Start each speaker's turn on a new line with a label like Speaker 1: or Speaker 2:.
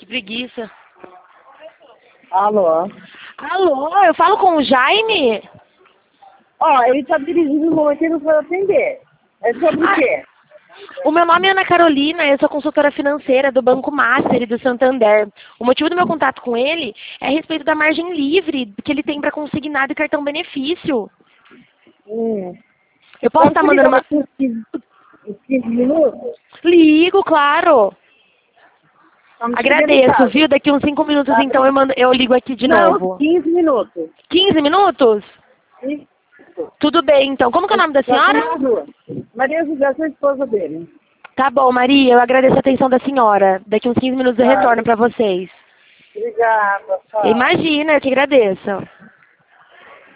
Speaker 1: preguiça.
Speaker 2: Alô?
Speaker 1: Alô, eu falo com o Jaime?
Speaker 2: Ó, ele tá dirigindo no momento e não vai atender. É sobre o quê?
Speaker 1: O meu nome é Ana Carolina, eu sou consultora financeira do Banco Master e do Santander. O motivo do meu contato com ele é a respeito da margem livre que ele tem para consignado e cartão benefício. Eu posso estar mandando uma...
Speaker 2: Uns 15 minutos?
Speaker 1: Ligo, claro.
Speaker 2: Estamos
Speaker 1: Agradeço, viu? Daqui uns 5 minutos,
Speaker 2: Tá.
Speaker 1: então, eu ligo aqui de
Speaker 2: Não,
Speaker 1: novo.
Speaker 2: 15 minutos.
Speaker 1: 15 minutos?
Speaker 2: Isso.
Speaker 1: Tudo bem, então. Como que é o nome da
Speaker 2: Já tô
Speaker 1: senhora?
Speaker 2: na rua. Maria José, sou a esposa dele.
Speaker 1: Tá bom, Maria, eu agradeço a atenção da senhora. Daqui uns 15 minutos eu
Speaker 2: Tá.
Speaker 1: retorno para vocês.
Speaker 2: Obrigada, tchau.
Speaker 1: Imagina, eu que agradeço.